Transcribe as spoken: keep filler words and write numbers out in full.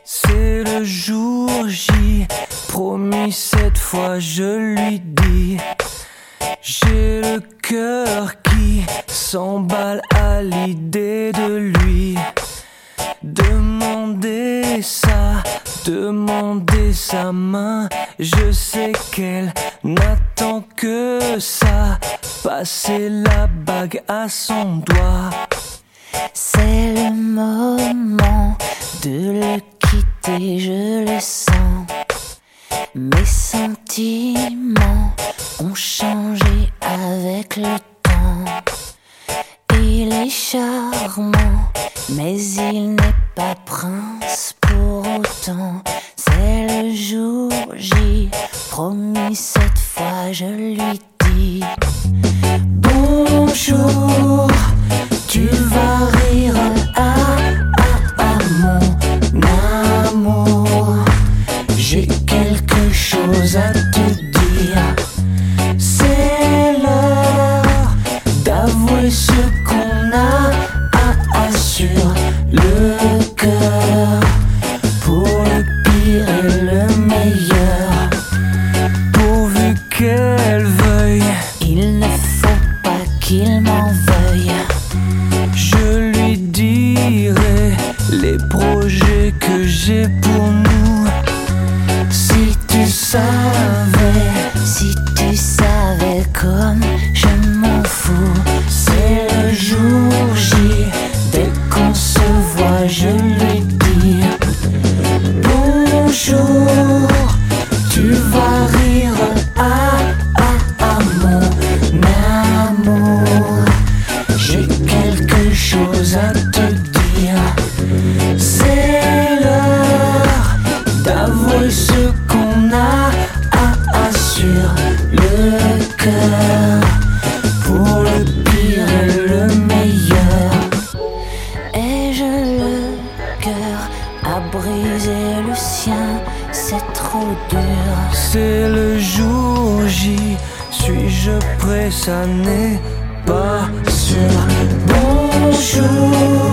C'est le jour J, promis cette fois je lui dis. J'ai le cœur qui s'emballe à l'idée de lui. Demander ça, demander sa main. Je sais qu'elle n'attend que ça, passer la bague à son doigt. C'est le moment de le quitter, je le sens. Mes sentiments ont changé avec le temps. Il est charmant, mais il n'est pas prince pour autant. C'est le jour J, promis cette fois je lui dis. Bonjour, tu vas rire, ah ah ah mon amour. J'ai quelque chose à te dire. C'est l'heure d'avouer ce qu'on a ah, ah, sur le cœur. Pour le pire et le meilleur, pourvu qu'elle veuille, il ne faut pas qu'il m'en veuille. Je lui dirai les projets que j'ai pour nous. Si tu savais, si tu savais comme je m'en fous. c'est le jour J, Dès qu'on se voit je lui dis. bonjour, tu vas rire, ah ah ah mon amour. J'ai quelque chose à te dire. C'est l'heure d'avouer ce qu'on a ah, ah, sur le cœur. Pour le pire et le meilleur. Ai-je le cœur à briser le sien? C'est trop dur. C'est le jour J, suis-je prêt? Ça n'est pas sûr. Bonjour,